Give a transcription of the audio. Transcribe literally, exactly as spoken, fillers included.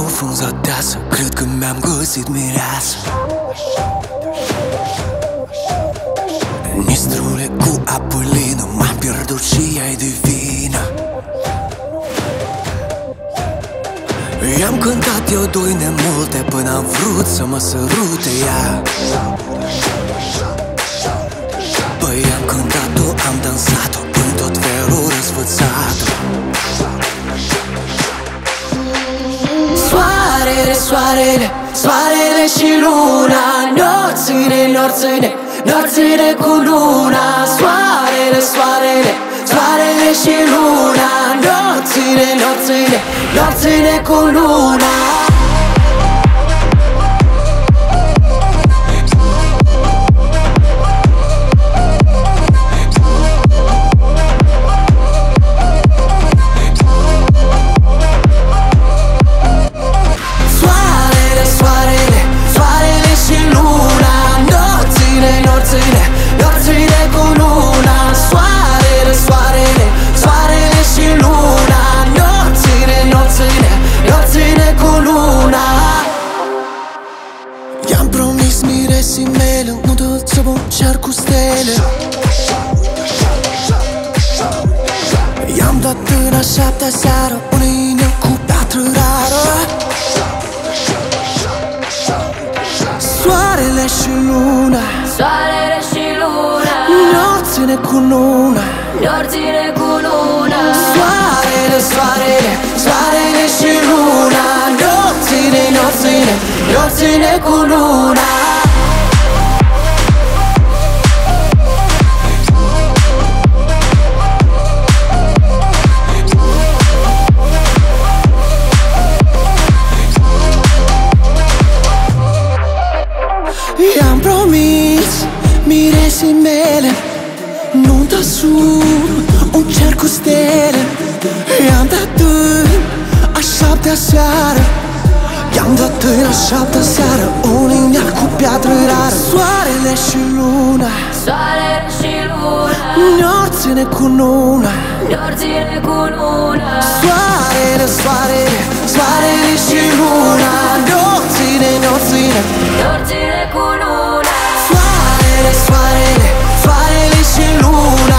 frunza deasă, cred că mi-am găsit mireasă. Nistrule cu apă lină, m-am pierdut și ea-i divină. I-am cântat eu doi nemulte până am vrut să mă sărute ea. Păi am cântat-o, am dansat-o în tot felul răsfățat-o. Soarele, soarele, soarele și luna, nopțile, nopțile, nopțile cu luna. Soarele, soarele, soarele și luna, nopțile, nopțile, nopțile cu luna. I-am promis miresii mele, nu tot să vom cer cu stele. I-am dat în a șaptea seară un inel cu piatră rară. Soarele și luna, soarele și luna, nopțile cu luna, nopțile cu luna. Soarele, soarele, soarele și luna, nopțile, nopțile, nopțile cu luna. I-am promis miresii mele nunta sub un cer cu stele. I-am dat în a șaptea seară, i-am dat în a șaptea seară un inel cu piatră rară. Soarele și luna, soarele și luna, nopțile cu luna, nopțile cu luna. Soarele, soarele, soarele și luna, nopțile, nopțile, nopțile cu luna. Soarele, soarele, soarele și luna,